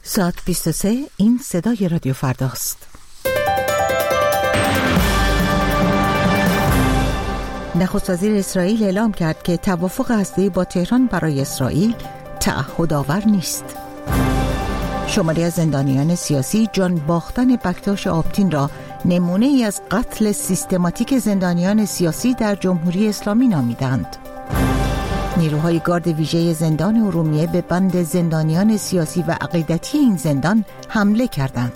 ساعت 23 این صدای رادیو فرداست. نخست وزیر اسرائیل اعلام کرد که توافق هسته‌ای با تهران برای اسرائیل تعهدآور نیست. شماری از زندانیان سیاسی جان باختن بکتاش آبتین را نمونه ای از قتل سیستماتیک زندانیان سیاسی در جمهوری اسلامی نامیدند. نیروهای گارد ویژه زندان ارومیه به بند زندانیان سیاسی و عقیدتی این زندان حمله کردند.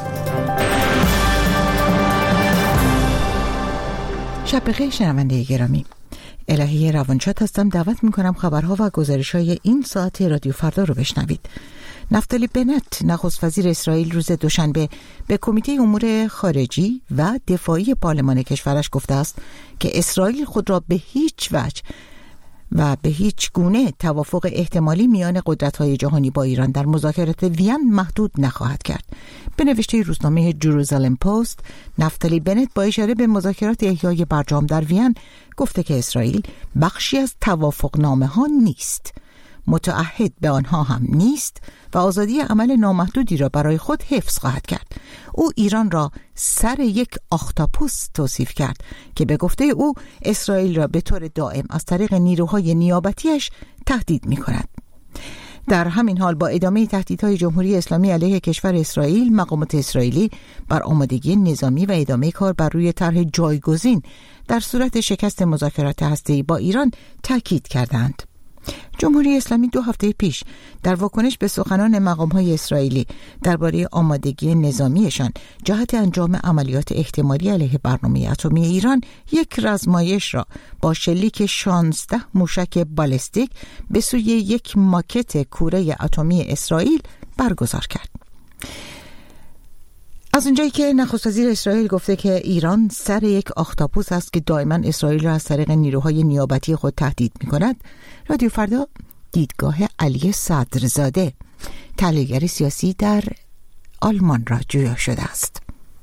شب بخیر شنونده گرامی، الهی روانشاد هستم. دعوت میکنم خبرها و گزارش‌های این ساعت رادیو فردا رو بشنوید. نفتالی بنت نخست وزیر اسرائیل روز دوشنبه به کمیته امور خارجی و دفاعی پارلمان کشورش گفته است که اسرائیل خود را به هیچ وجه و به هیچ گونه توافق احتمالی میان قدرت‌های جهانی با ایران در مذاکرات وین محدود نخواهد کرد. به نوشته روزنامه جروزالم پست، نفتالی بنت با اشاره به مذاکرات احیای برجام در وین گفته که اسرائیل بخشی از توافقنامه‌ها نیست، متعهد به آنها هم نیست و آزادی عمل نامحدودی را برای خود حفظ خواهد کرد. او ایران را سر یک اختاپوس توصیف کرد که به گفته او اسرائیل را به طور دائم از طریق نیروهای نیابتیش تهدید می کند. در همین حال با ادامه تهدیدهای جمهوری اسلامی علیه کشور اسرائیل، مقامات اسرائیلی بر آمادگی نظامی و ادامه کار بر روی طرح جایگزین در صورت شکست مذاکرات هسته‌ای با ایران تاکید کردند. جمهوری اسلامی 2 هفته پیش در واکنش به سخنان مقام‌های اسرائیلی درباره آمادگی نظامیشان جهت انجام عملیات احتمالی علیه برنامه اتمی ایران یک رزمایش را با شلیک 16 موشک بالستیک به سوی یک ماکت کوره اتمی اسرائیل برگزار کرد. از اونجایی که نخست وزیر اسرائیل گفته که ایران سر یک اختاپوس است که دائما اسرائیل را از طریق نیروهای نیابتی خود تهدید می‌کند، رادیو فردا دیدگاه علی صدرزاده، تحلیلگر سیاسی در آلمان را جویا شده است.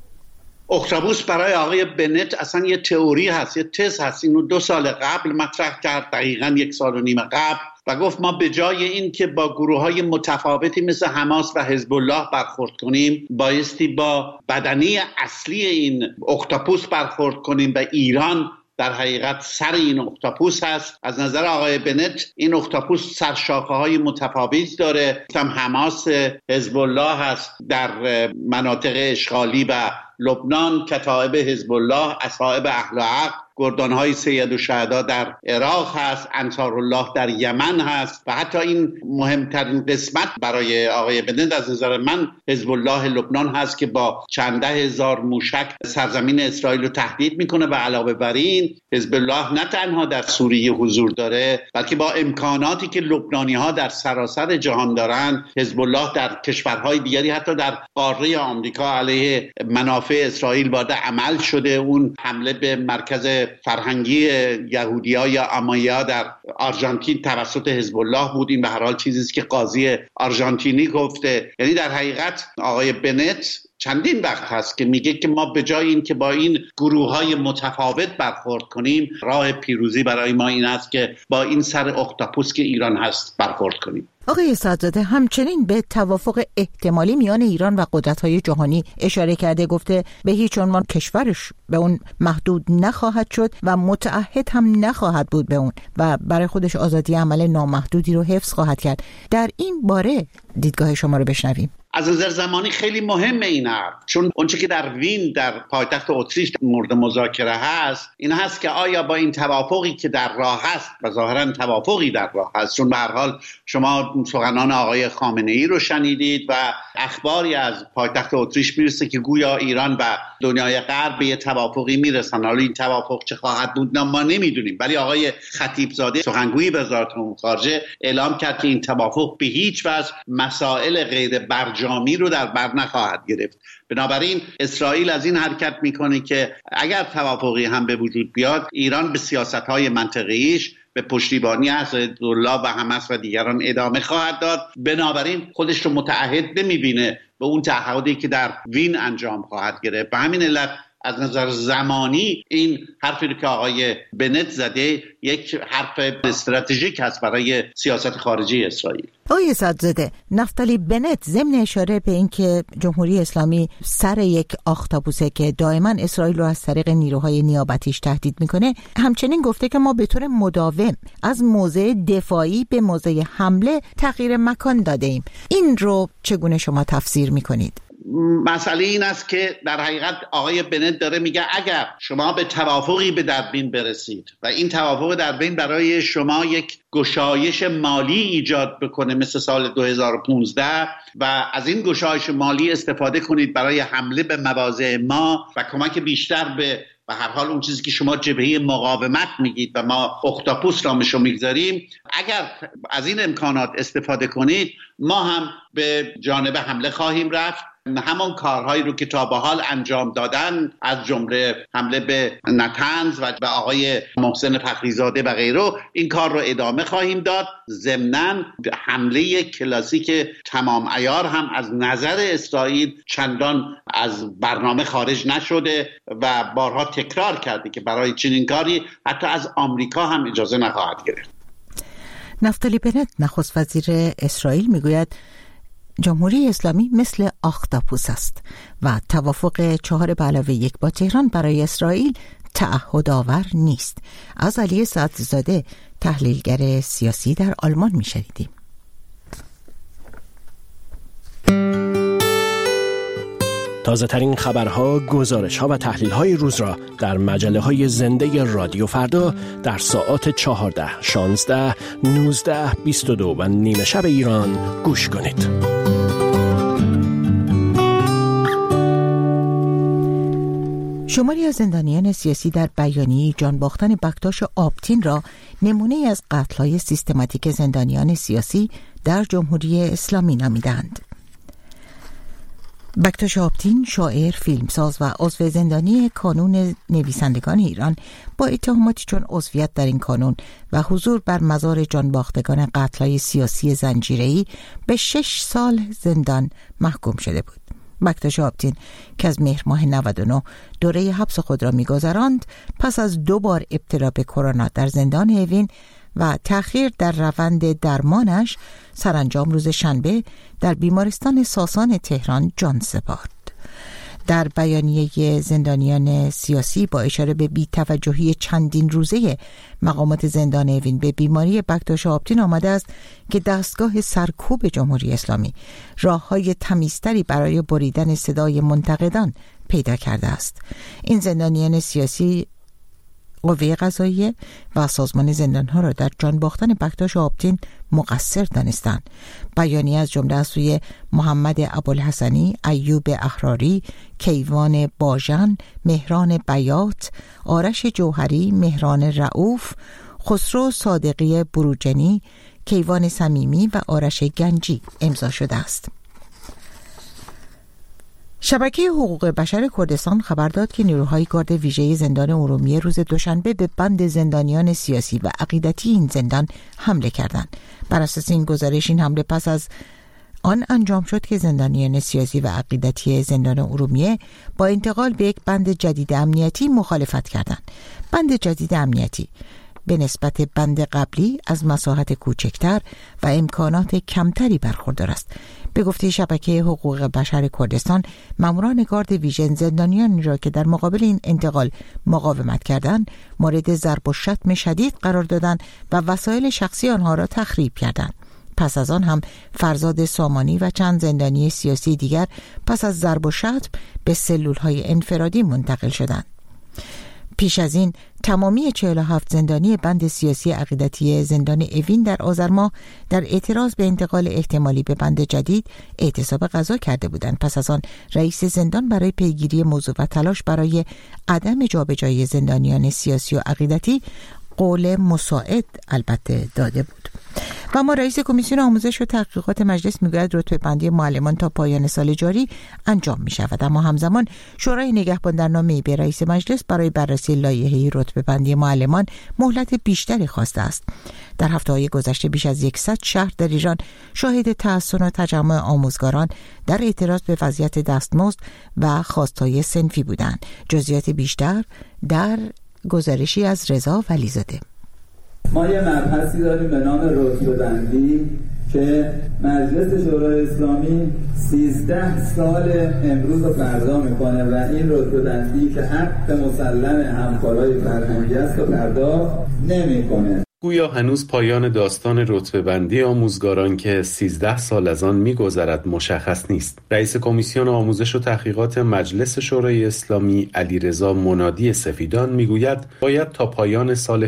اختاپوس برای آقای بنت اصلا یه تئوری هست، یه تز هست. اینو 2 سال قبل مطرح کرد، دقیقاً 1.5 سال قبل، و گفت ما به جای این که با گروه‌های متفاوتی مثل حماس و حزب الله برخورد کنیم، بایستی با بدنه اصلی این اختاپوس برخورد کنیم و ایران در حقیقت سر این اختاپوس هست. از نظر آقای بنت این اختاپوس سرشاخه‌های متفاوتی داره، هم حماس، حزب الله هست در مناطق اشغالی و لبنان، کتائب حزب الله، اصحاب اهل حق، گردانهای سید الشهدا در عراق هست، انصارالله در یمن هست، و حتی این مهمترین قسمت برای آقای بنت از نظر من حزب الله لبنان هست که با چند ده هزار موشک سرزمین اسرائیل رو تهدید میکنه. و علاوه بر این حزب الله نه تنها در سوریه حضور داره، بلکه با امکاناتی که لبنانی ها در سراسر جهان دارن، حزب الله در کشورهای دیگری حتی در قاره آمریکا علیه منافع اسرائیل وارد عمل شده. اون حمله به مرکز فرهنگی یهودی‌ها یا آمایا در آرژانتین توسط حزب الله بود. این به هر حال چیزی است که قاضی آرژانتینی گفته. یعنی در حقیقت آقای بنت چندین وقت هست که میگه که ما به جای این که با این گروه‌های متفاوت برخورد کنیم، راه پیروزی برای ما این است که با این سر اختاپوس که ایران هست برخورد کنیم. آقای صدرزاده همچنین به توافق احتمالی میان ایران و قدرت‌های جهانی اشاره کرده، گفته به هیچ عنوان کشورش به اون محدود نخواهد شد و متعهد هم نخواهد بود به اون و برای خودش آزادی عمل نامحدودی رو حفظ خواهد کرد. در این باره دیدگاه شما رو بشنویم. از نظر زمانی خیلی مهمه این حرف، چون اونچه که در وین در پایتخت اتریش مورد مذاکره هست این هست که آیا با این توافقی که در راه هست و ظاهرا توافقی در راه هست، چون به هر حال شما سخنان آقای خامنه‌ای رو شنیدید و اخباری از پایتخت اتریش میرسه که گویا ایران و دنیای غرب به یه توافقی میرسن. حالا این توافق چه خواهد بود ما نمیدونیم، ولی آقای خطیبزاده سخنگوی وزارت امور خارجه اعلام کرد که این توافق به هیچ وجه مسائل غیر برجامی رو در بر نخواهد گرفت. بنابراین اسرائیل از این حرکت میکنه که اگر توافقی هم به وجود بیاد، ایران به سیاست‌های منطقه‌ایش به پشتیبانی حزب‌الله و حماس و دیگران ادامه خواهد داد. بنابراین خودش رو متعهد نمیبینه به اون تعهدی که در وین انجام خواهد گرفت. به همین علت از نظر زمانی این حرفی که آقای بنت زده یک حرف استراتژیک هست برای سیاست خارجی اسرائیل. آقای اسدزاده، نفتالی بنت ضمن اشاره به اینکه جمهوری اسلامی سر یک اختاپوسه که دائما اسرائیل رو از طریق نیروهای نیابتیش تهدید میکنه، همچنین گفته که ما به طور مداوم از موضع دفاعی به موضع حمله تغییر مکان داده ایم. این رو چگونه شما تفسیر میکنید؟ مسئله این است که در حقیقت آقای بنت داره میگه اگر شما به توافقی به دربین برسید و این توافق دربین برای شما یک گشایش مالی ایجاد بکنه مثل سال 2015 و از این گشایش مالی استفاده کنید برای حمله به مواضع ما و کمک بیشتر به هر حال اون چیزی که شما جبهه مقاومت میگید و ما اختاپوس رامشو میگذاریم، اگر از این امکانات استفاده کنید ما هم به جانب حمله خواهیم رفت. همون کارهایی رو که تا به حال انجام دادن از جمله حمله به نتنز و به آقای محسن فخریزاده و غیره، این کار رو ادامه خواهیم داد. ضمناً حمله کلاسیک تمام عیار هم از نظر اسرائیل چندان از برنامه خارج نشده و بارها تکرار کرده که برای چنین کاری حتی از آمریکا هم اجازه نخواهد گرفت. نفتالی بنت نخست وزیر اسرائیل میگوید جمهوری اسلامی مثل اختاپوس است و توافق 4+1 با تهران برای اسرائیل تعهدآور نیست. از علی سعدزاده، تحلیلگر سیاسی در آلمان میشنیدیم. تازه ترین خبرها، گزارش‌ها و تحلیل‌های روز را در مجله‌های زنده رادیو فردا در ساعات 14، 16، 19، 22 و نیمه شب ایران گوش کنید. شماری از زندانیان سیاسی در بیانیه جان باختن بکتاش آبتین را نمونه از قتل‌های سیستماتیک زندانیان سیاسی در جمهوری اسلامی نامیدند. بکتاش آبتین، شاعر، فیلمساز و عضو زندانی کانون نویسندگان ایران، با اتهاماتی چون عضویت در این کانون و حضور بر مزار جانباختگان قتل‌های سیاسی زنجیره‌ای به 6 سال زندان محکوم شده بود. بکتاش آبتین که از مهر ماه 99 دوره حبس خود را می‌گذراند، پس از 2 بار ابتلا به کرونا در زندان اوین و تأخیر در روند درمانش، سرانجام روز شنبه در بیمارستان ساسان تهران جان سپرد. در بیانیه زندانیان سیاسی با اشاره به بی‌توجهی چندین روزه مقامات زندان اوین به بیماری بکتاش آبتین آمده است که دستگاه سرکوب جمهوری اسلامی راه‌های تمیزتری برای بریدن صدای منتقدان پیدا کرده است. این زندانیان سیاسی قوه قضاییه و سازمان زندانها را در جان باختن بکتاش آبتین مقصر دانستند. بیانیه از جمله از سوی محمد ابوالحسنی، ایوب احراری، کیوان باژن، مهران بیات، آرش جوهری، مهران رؤوف، خسرو صادقی بروجنی، کیوان صمیمی و آرش گنجی امضا شده است. شبکه حقوق بشر کردستان خبر داد که نیروهای گارد ویژه زندان ارومیه روز دوشنبه به بند زندانیان سیاسی و عقیدتی این زندان حمله کردند. بر اساس این گزارش، این حمله پس از آن انجام شد که زندانیان سیاسی و عقیدتی زندان ارومیه با انتقال به یک بند جدید امنیتی مخالفت کردند. بند جدید امنیتی به نسبت بند قبلی از مساحت کوچکتر و امکانات کمتری برخوردار است. به گفته شبکه حقوق بشر کردستان، ماموران گارد ویژه زندانیان را که در مقابل این انتقال مقاومت کردند مورد ضرب و شتم شدید قرار دادند و وسایل شخصی آنها را تخریب کردند. پس از آن هم فرزاد سامانی و چند زندانی سیاسی دیگر پس از ضرب و شتم به سلول‌های انفرادی منتقل شدند. پیش از این تمامی 47 زندانی بند سیاسی عقیدتی زندان اوین در آذر ماه در اعتراض به انتقال احتمالی به بند جدید اعتصاب غذا کرده بودند. پس از آن رئیس زندان برای پیگیری موضوع و تلاش برای عدم جابجایی زندانیان سیاسی و عقیدتی قول مساعد البته داده بود. و اما رئیس کمیسیون آموزش و تحقیقات مجلس میگوید رتبه بندی معلمان تا پایان سال جاری انجام می شود، اما همزمان شورای نگهبان در نامه‌ای به رئیس مجلس برای بررسی لایحه رتبه بندی معلمان مهلت بیشتری خواسته است. در هفته‌های گذشته بیش از 100 شهر در ایران شاهد تحسن و تجمع آموزگاران در اعتراض به وضعیت دستمزد و خواستهای صنفی بودند. جزئیات بیشتر در گزارشی از رضا ولیزاده. ما یه مبحثی داریم به نام رتبه‌بندی که مجلس شورای اسلامی 13 سال امروز رو فردا میکنه و این رتبه‌بندی که حق مسلم همکارای فرهنگی است رو فردا نمیکنه. گویا هنوز پایان داستان رتبه‌بندی آموزگاران که 13 سال از آن می‌گذرد مشخص نیست. رئیس کمیسیون آموزش و تحقیقات مجلس شورای اسلامی علیرضا منادی سفیدان میگوید باید تا پایان سال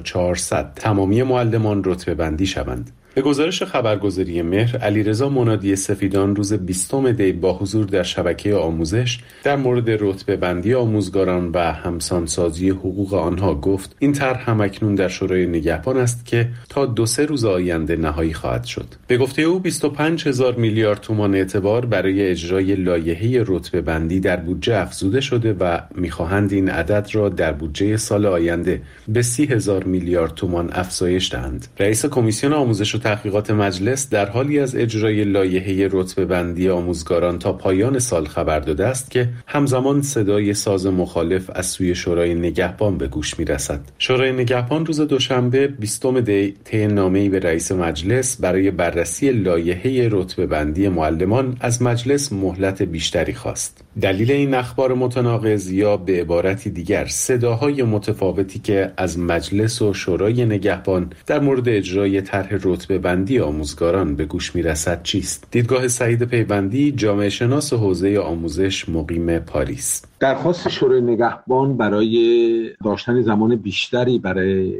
1400 تمامی معلمان رتبه‌بندی شوند. به گزارش خبرگزاری مهر، علیرضا منادی سفیدان روز 20 دی با حضور در شبکه آموزش در مورد رتبه‌بندی آموزگاران و همسانسازی حقوق آنها گفت این طرح همکنون در شورای نگهبان است که تا 2-3 روز آینده نهایی خواهد شد. به گفته او 25,000 میلیارد تومان اعتبار برای اجرای لایحه رتبه‌بندی در بودجه افزوده شده و می‌خواهند این عدد را در بودجه سال آینده به 30,000 میلیارد تومان افزایش دهند. رئیس کمیسیون آموزش و تحقیقات مجلس در حالی از اجرای لایحه رتبه‌بندی آموزگاران تا پایان سال خبر داده است که همزمان صدای ساز مخالف از سوی شورای نگهبان به گوش می‌رسد. شورای نگهبان روز دوشنبه 20 دی طی نامه‌ای به رئیس مجلس برای بررسی لایحه رتبه‌بندی معلمان از مجلس مهلت بیشتری خواست. دلیل این اخبار متناقض یا به عبارتی دیگر صداهای متفاوتی که از مجلس و شورای نگهبان در مورد اجرای طرح رتبه‌بندی آموزگاران به گوش میرسد چیست؟ دیدگاه سعید پیوندی، جامعه شناس حوزه آموزش مقیم پاریس. درخواست شورای نگهبان برای داشتن زمان بیشتری برای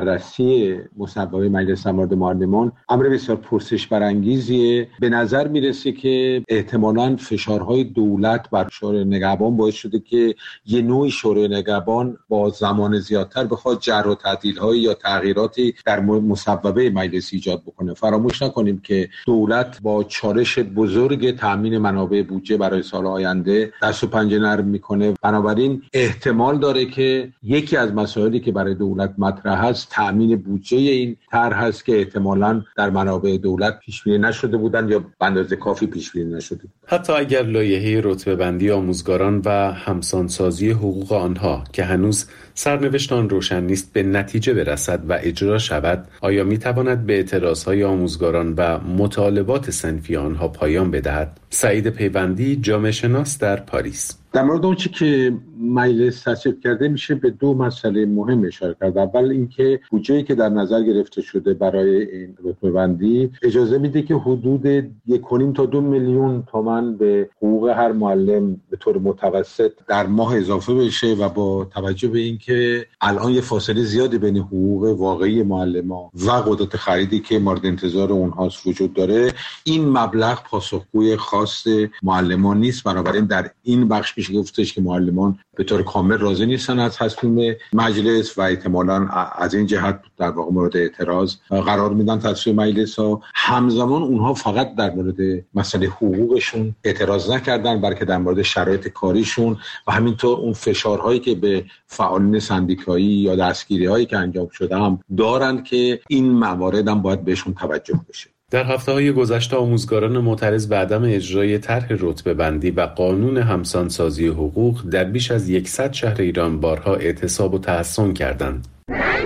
بررسی مصوبه مجلس در مورد معلمان امر بسیار پرسش برانگیزیه. به نظر میرسه که احتمالاً فشارهای دولت بر شورای نگهبان باعث شده که یه نوعی شورای نگهبان با زمان زیادتر بخواد جر و تعدیل‌های یا تغییراتی در مصوبه مجلس ایجاد بکنه. فراموش نکنیم که دولت با چالش بزرگ تامین منابع بودجه برای سال آینده دست و پنجه نرم میکنه. بنابراین احتمال داره که یکی از مسائلی که برای دولت مطرح است تامین بودجه این طرح هست که احتمالاً در منابع دولت پیش بینی نشده بودند یا به اندازه کافی پیش بینی نشده بود. حتی اگر لایحه رتبه‌بندی آموزگاران و همسانسازی حقوق آنها که هنوز سرنوشت آن روشن نیست به نتیجه برسد و اجرا شود، آیا میتواند به اعتراضهای آموزگاران و مطالبات صنفی آنها پایان بدهد؟ سعید پیوندی، جامعه شناس در پاریس. در مورد اون چی که مجلس تصویب کرده میشه به دو مسئله مهم اشاره کرد. اول اینکه بودجه‌ای که در نظر گرفته شده برای این رتبه‌بندی اجازه میده که حدود 1.5 تا 2 میلیون تومان به حقوق هر معلم به طور متوسط در ماه اضافه بشه و با توجه به اینکه الان یه فاصله زیادی بین حقوق واقعی معلمان و قدرت خریدی که مورد انتظار اونهاست وجود داره، این مبلغ پاسخگوی خواست معلمان نیست. بنابراین در این بخش میشه گفتش که معلمان به طور کامل راضی نیستن از تصمیم مجلس و احتمالاً از این جهت در واقع مورد اعتراض قرار میدن تصمیم مجلس ها. همزمان اونها فقط در مورد مسئله حقوقشون اعتراض نکردن، بلکه در مورد شرایط کاریشون و همینطور اون فشارهایی که به فعالین سندیکایی یا دستگیری هایی که انجام شده هم دارند که این موارد هم باید بهشون توجه بشه. در هفته‌های گذشته آموزگاران معترض به عدم اجرای طرح رتبه‌بندی و قانون همسانسازی حقوق در بیش از 100 شهر ایران بارها اعتصاب و تحصن کردند. زنگ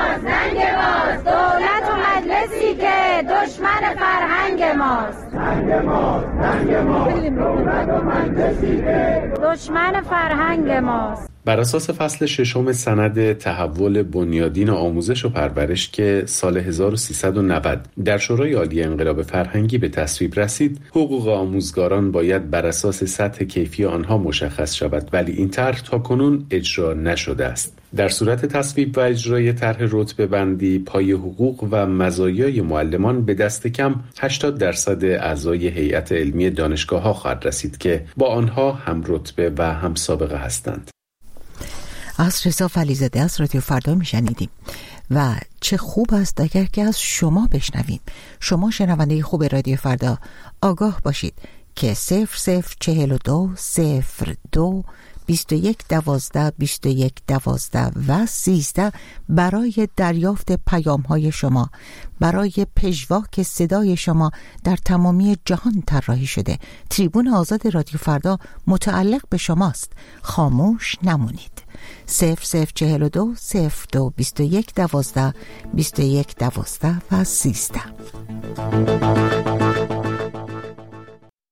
ماست دولت و مجلسی که دشمن فرهنگ ماست. زنگ ماست دولت و مجلسی که دشمن فرهنگ ماست. بر اساس فصل 6 سند تحول بنیادین آموزش و پرورش که سال 1390 در شورای عالی انقلاب فرهنگی به تصویب رسید، حقوق آموزگاران باید بر اساس سطح کیفی آنها مشخص شود، ولی این طرح تاکنون اجرا نشده است. در صورت تصویب و اجرای طرح رتبه‌بندی، پای حقوق و مزایای معلمان به دست کم 80% اعضای هیئت علمی دانشگاه‌ها خواهد رسید که با آنها هم رتبه و هم سابقه هستند. از رضا ولیزاده از رادیو فردا میشنیدیم و چه خوب است اگر که از شما بشنویم. شما شنونده خوب رادیو فردا آگاه باشید که 0042 02 21 12 21 12 و 13 برای دریافت پیام های شما، برای پژواک صدای شما در تمامی جهان طراحی شده. تریبون آزاد رادیو فردا متعلق به شماست. خاموش نمونید. 0042 02 21 12 21 12 و 13.